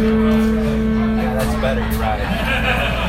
Yeah, that's better. You're right.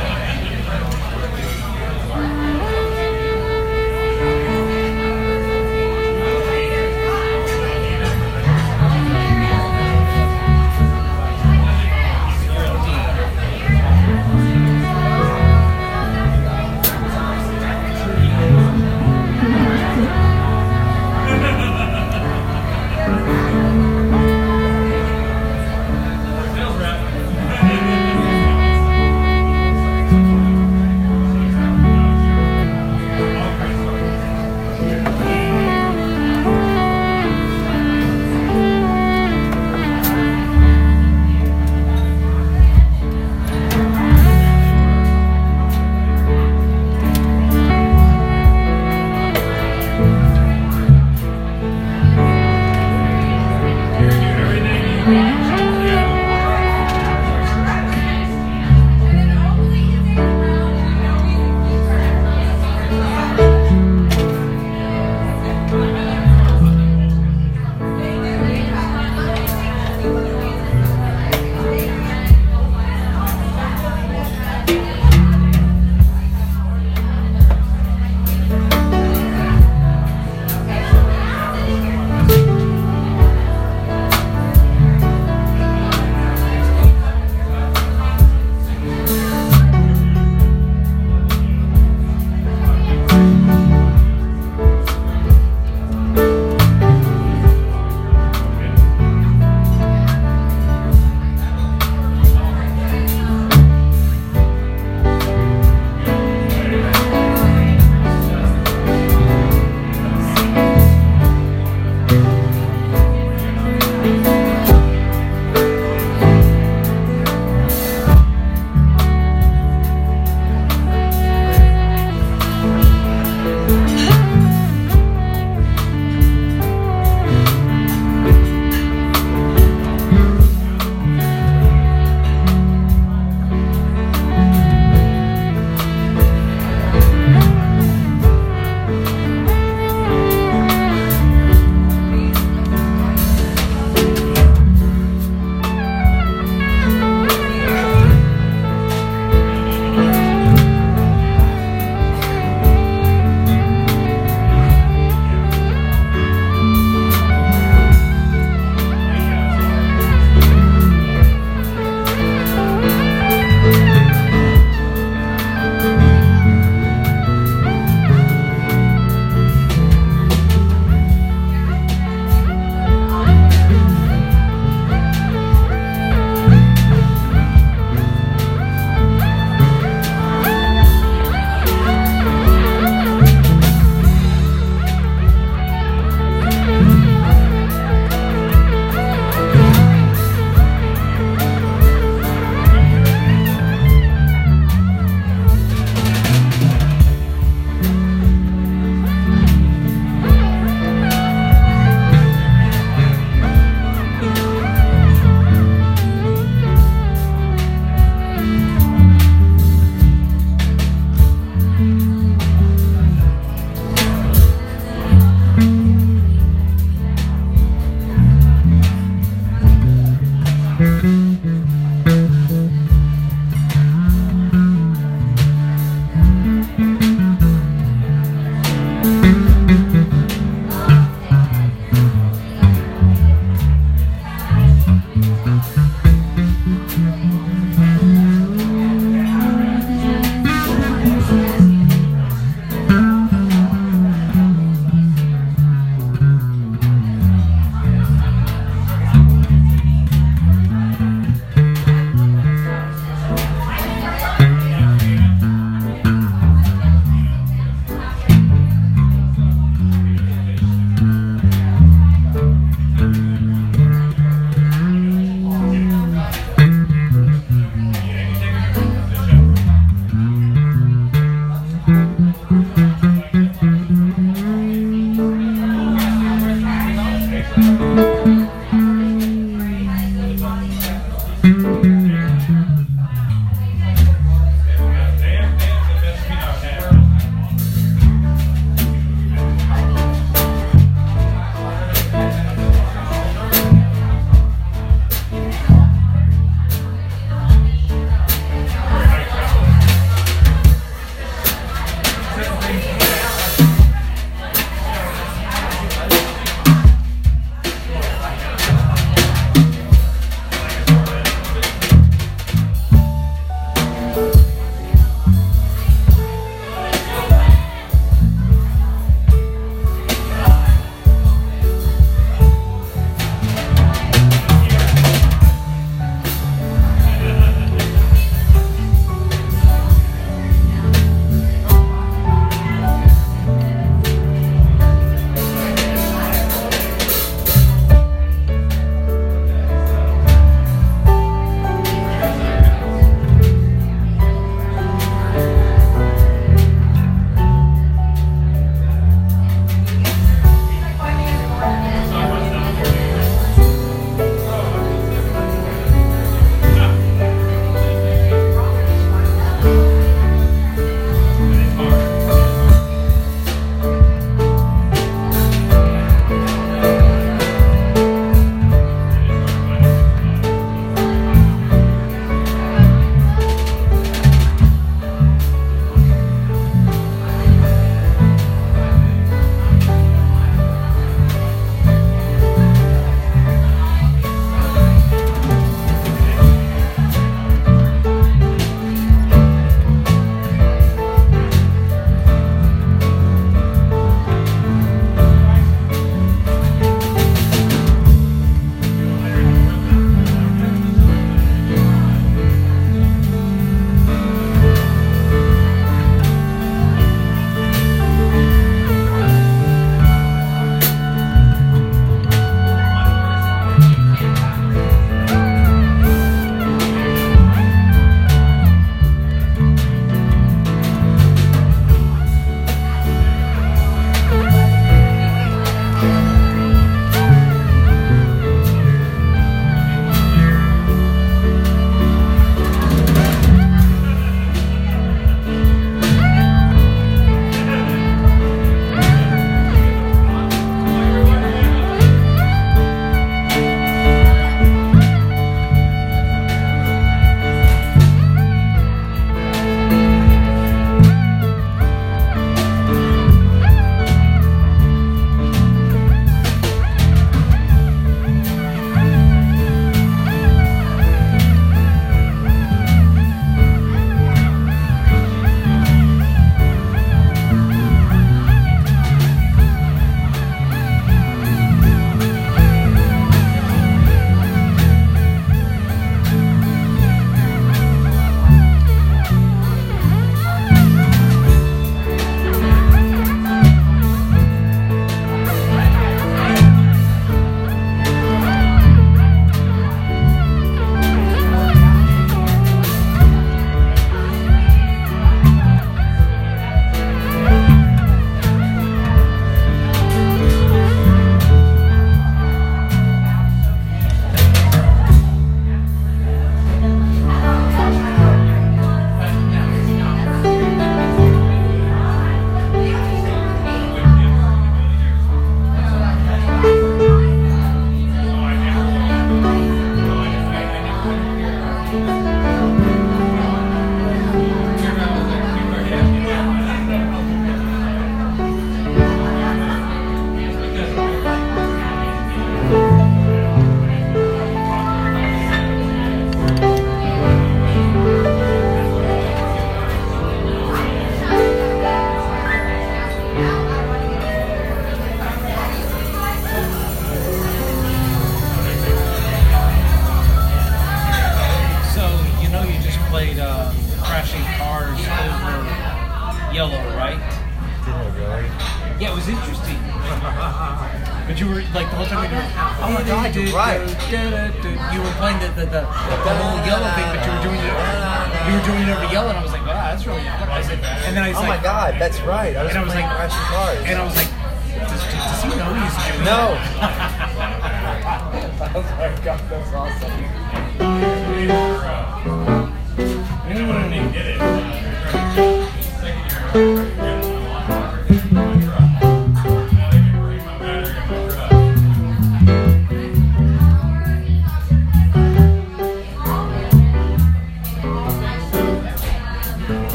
the whole time. Oh my God, you're right. You were playing the whole yellow thing, but you were doing it over yellow, and I was like, wow, that's really hard. I said, and then I was Oh like, my God, that's right. I was playing crashing cars. and I was like, does he know he's doing No. that? Oh my God, that's awesome.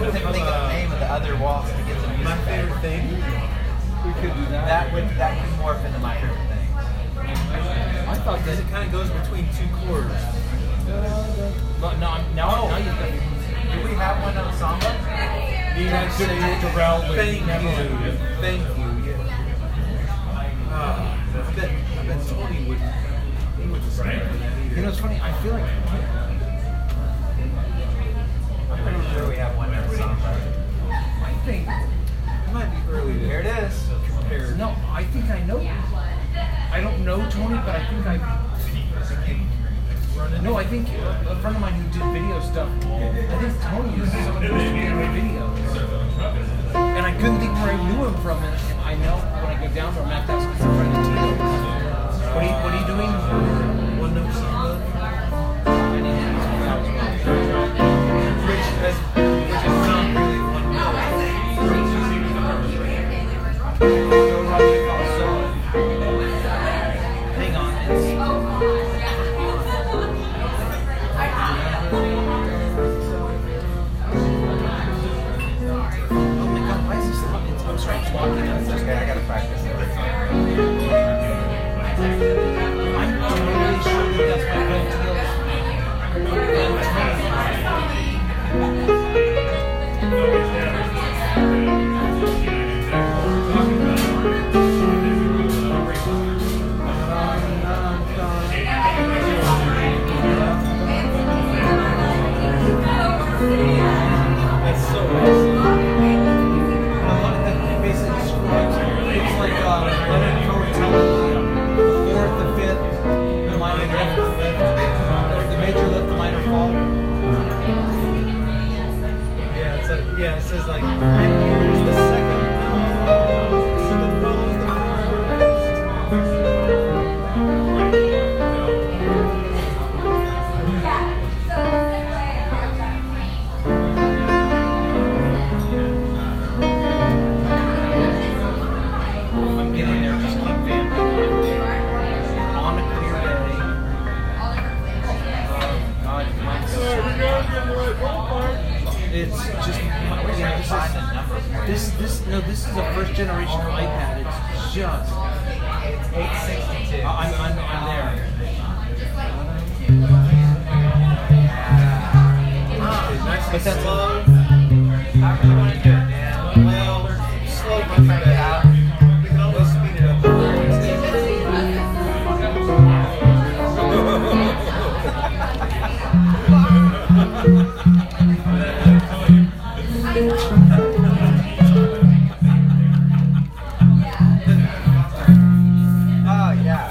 couldn't think of the name of the other waltz to get the music. My favorite thing. We could do that. That could morph into my favorite thing. I thought Because that. it kind of goes between two chords. Now you think. Do we have one on samba? You guys say Darrell would thank never you. do. Thank you. Yeah. I bet Tony would. He would just right. You know, it's funny. I feel like. I'm pretty sure we have one on samba. I think. It might be early Here it is. compared. No, I think I know. I don't know Tony, but I think I. No, I think a friend of mine who did video stuff. I think Tony is someone who used to be in my videos. And I couldn't think where I knew him from, and I know when I go down there, I'm at that school friend of Tito. What are you doing? One note samba. I need to ask him that as well. Which is not really one note. Hang on, it's. Oh my God, why is this not? I'm sorry, it's walking out. Okay, I gotta practice it. I'm totally sure that that's my That's so awesome. Basically describes it's like Leonard Cohen telling the fourth, the fifth, the minor lift, the major lift, the minor fall. Yeah, it's like, yeah, it says like, and here's the second note. So the follows the I'm getting there, just keep vamping. On a clear day. God, mine's so it's just, this is a first generation iPad. It's just, 862. I'm there. nice But and that's slow. I really want to do it, man. Well, slow We'll but figure it out. we can always speed it up. Oh, yeah.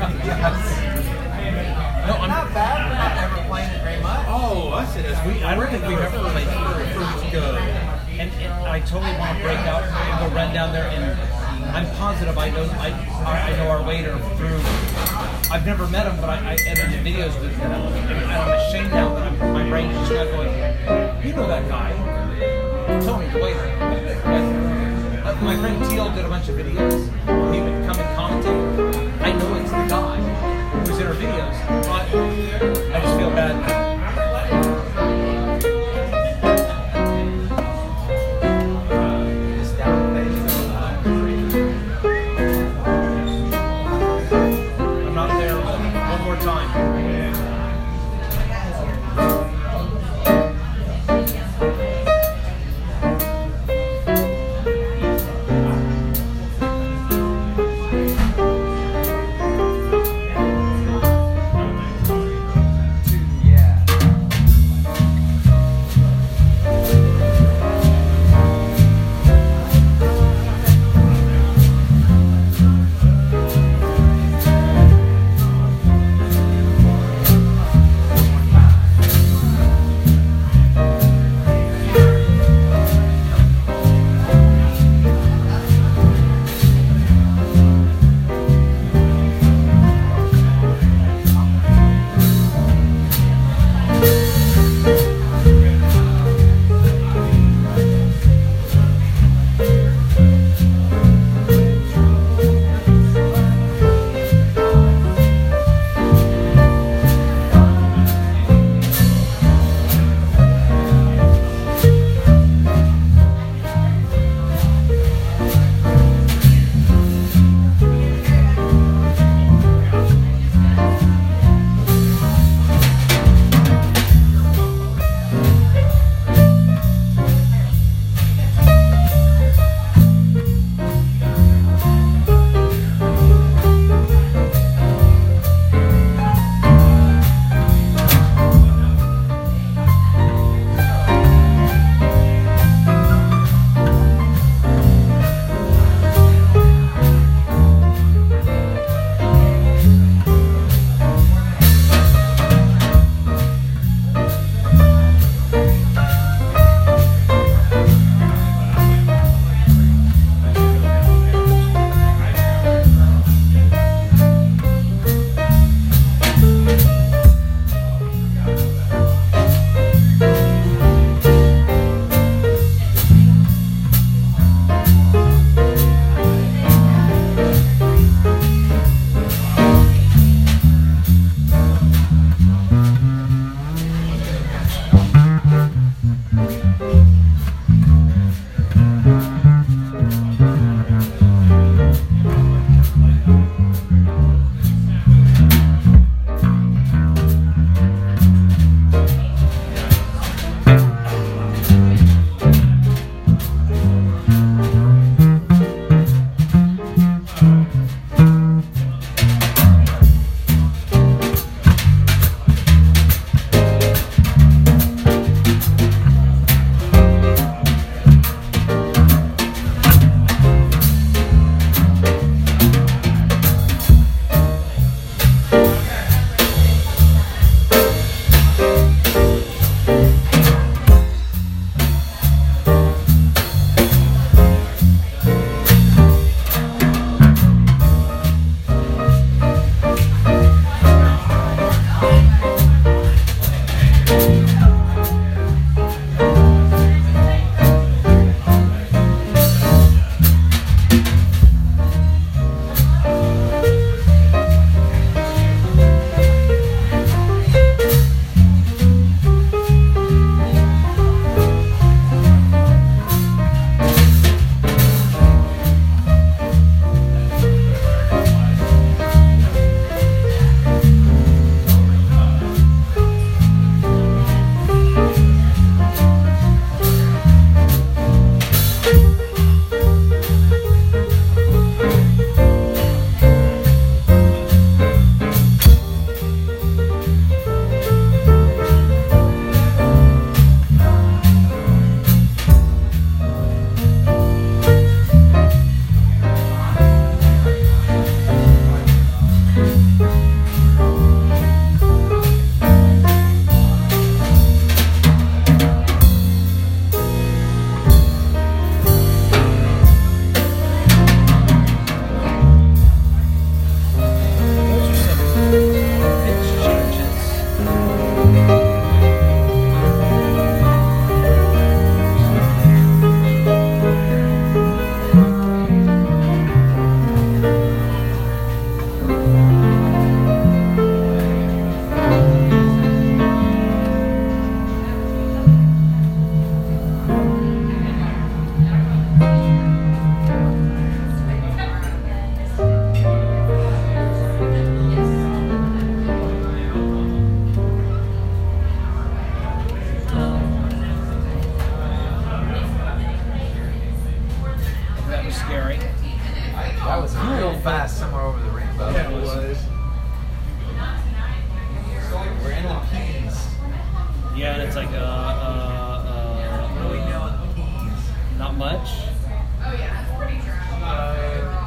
No, I'm Not bad for not ever playing it very much. Oh, I said that's I don't think we've ever played and I totally want to break out and go run down there, and I'm positive I know our waiter through. I've never met him, but I edited videos with him, and I'm ashamed now that my brain is just not going. You know that guy, Tony, the waiter. And, my friend Teal did a bunch of videos. He would come and commentate. I know it's the guy who's in our videos, but I just feel bad. I'm not there, but one more time.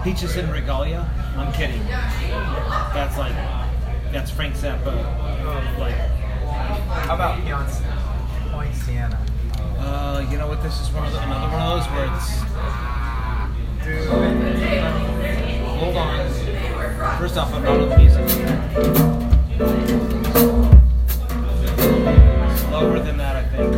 Peaches and Regalia. I'm kidding. That's Frank Zappa. Like, How about Poinciana? you know what? This is another one of those where it's. Hold on. First off, I'm not on the music. Slower than that, I think.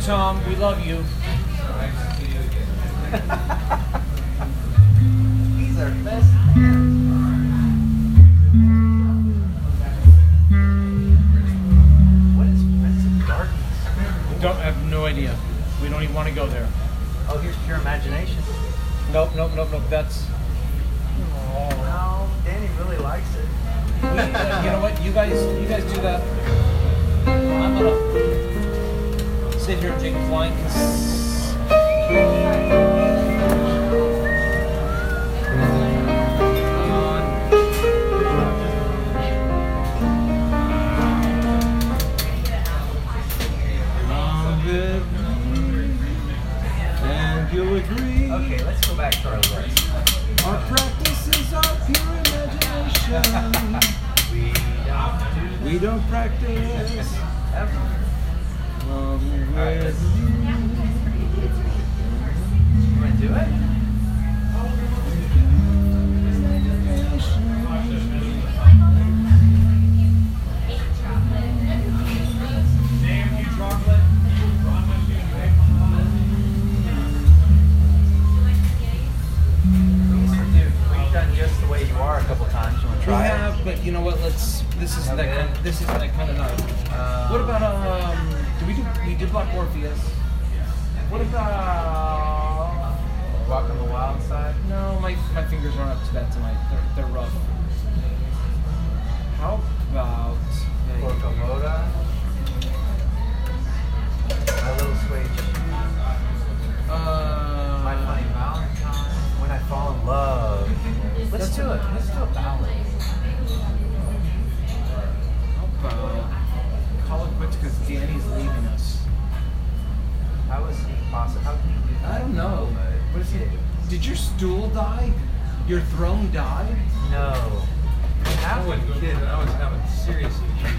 Tom. We love you. He's our best man. What is Prince of Darkness? Don't have no idea. We don't even want to go there. Oh, here's Pure Imagination. Nope. That's. No, Danny really likes it. You know what? You guys do that. I'm gonna sit here and take a flying And you'll agree. Okay, let's go back to our list. Our practices are pure imagination. We don't practice. Ever. With You want to do it? We've done Just the Way You Are a couple times. You want to We try have, but you know what? This isn't that kind of night. What about we did Black Orpheus? What about Walk on the Wild Side? No, my fingers aren't up to that tonight. They're rough. How about Corcovado? My Little Suede Shoes? My Funny Valentine? When I Fall in Love? Let's do it. Let's do a ballad. Call it quits because Danny's leaving us. How is he possible? How can you do that? I don't know. What is he? Did your stool die? Your throne died? No. I wasn't kidding. I was having serious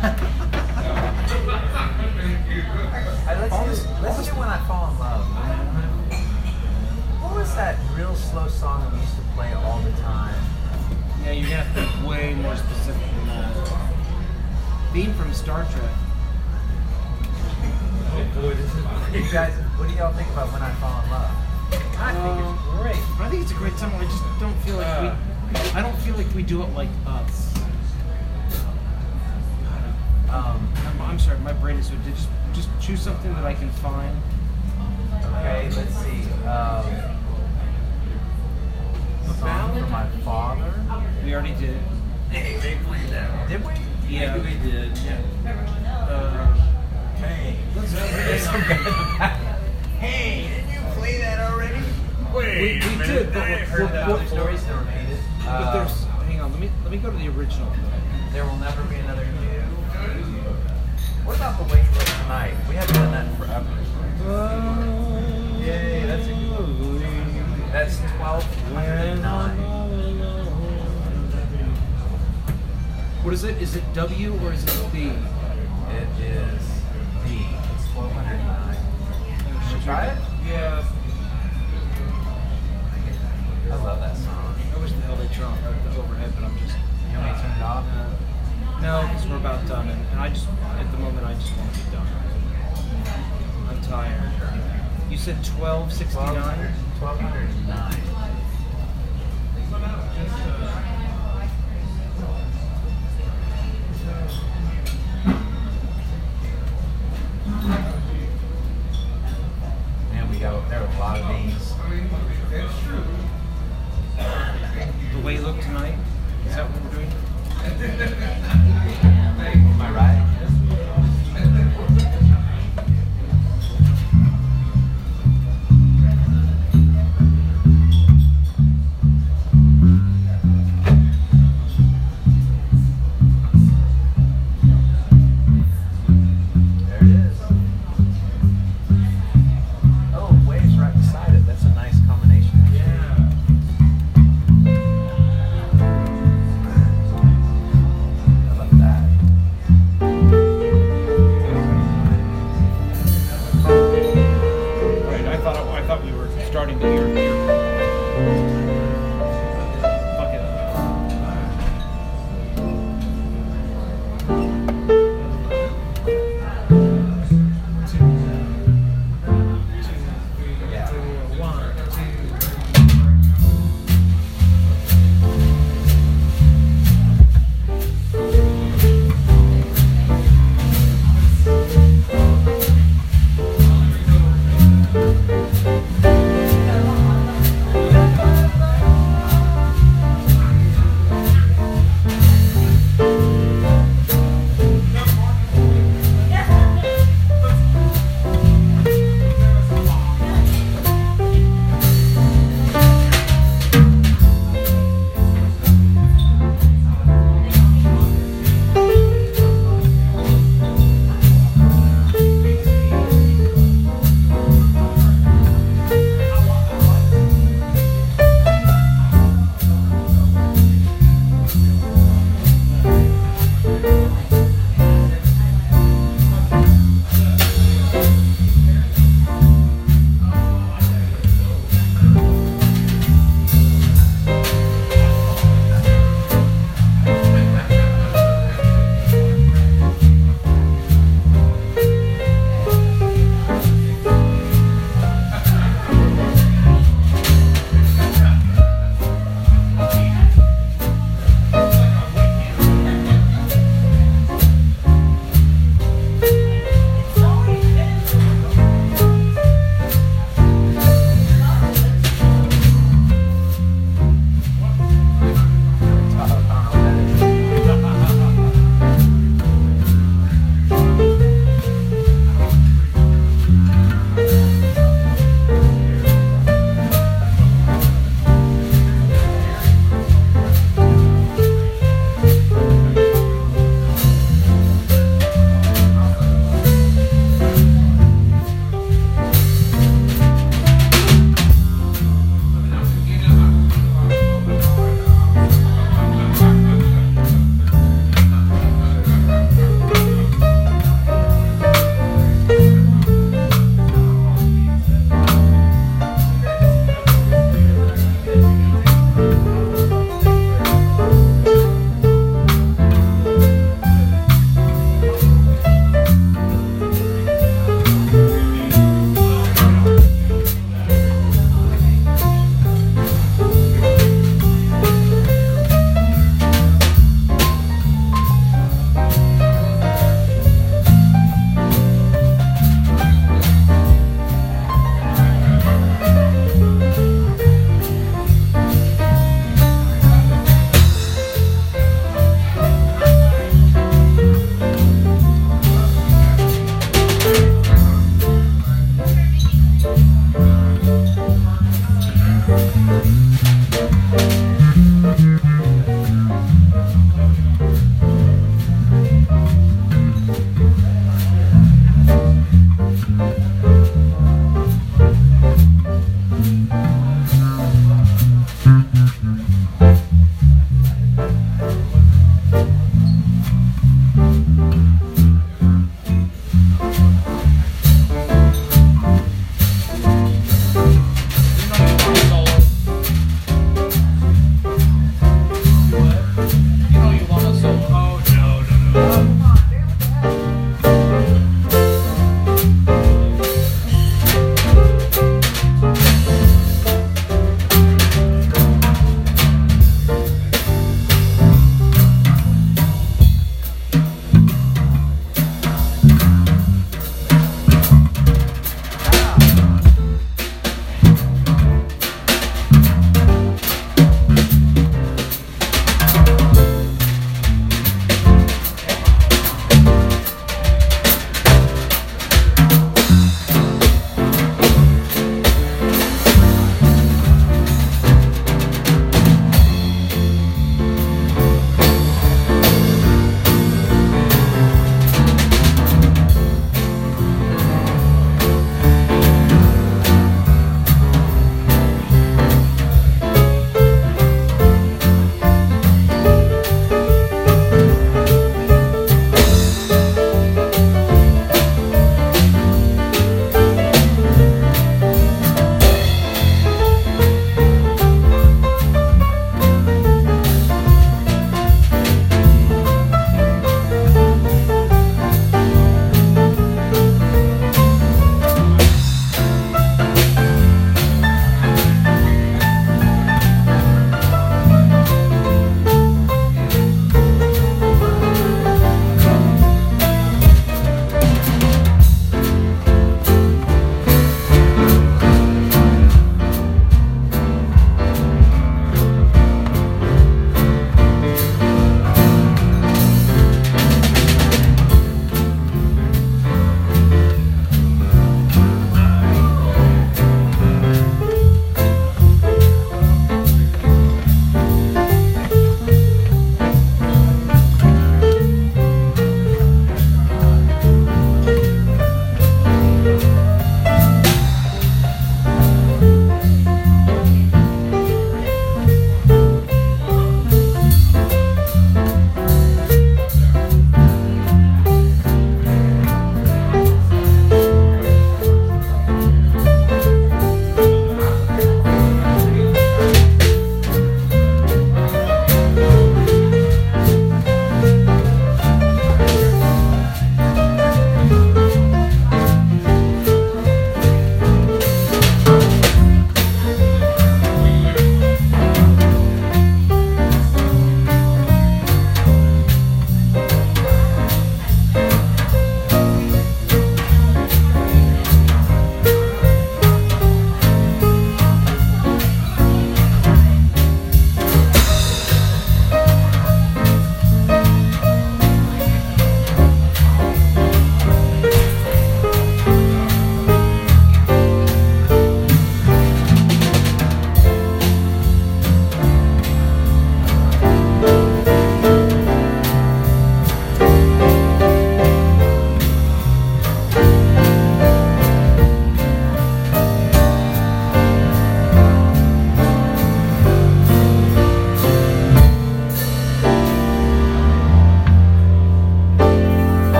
Let's do When I Fall in Love. What was that real slow song that we used to play all the time? Yeah, you're gonna have to think way more specific than that. Theme from Star Trek. You guys, what do y'all think about When I Fall in Love? I think it's great. I think it's a great song. I just don't feel like I don't feel like we do it like us. I'm sorry, my brain is so just choose something that I can find. Okay, let's see. Song for My Father. We already did. Hey, they played that. Did we? Yeah, Maybe we did. Yeah. Hey. Hey, didn't you play that already? Wait, we did, but Stories to repeat it. but there's hang on, let me go to the original. There Will Never Be Another You. What about The Way You Look Tonight? We haven't done that forever. Yay, that's a good one. That's 1209. What is it? Is it W or is it B? It is D. It's 1209. Should we try it? Yeah. I love that song. I wish the hell they turned off the overhead, but I'm just. You want me to turn it off? No, because we're about done, and I just, at the moment, I just want to be done. I'm tired. You said 1269? 1209. Man, there were a lot of these. The Way You Look Tonight? Is that what we're doing? Am I right? There it is. Oh, waves right beside it. That's a nice combination. I love that. Right, I thought we were starting to hear. Fuck it.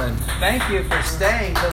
gentlemen, thank you for staying till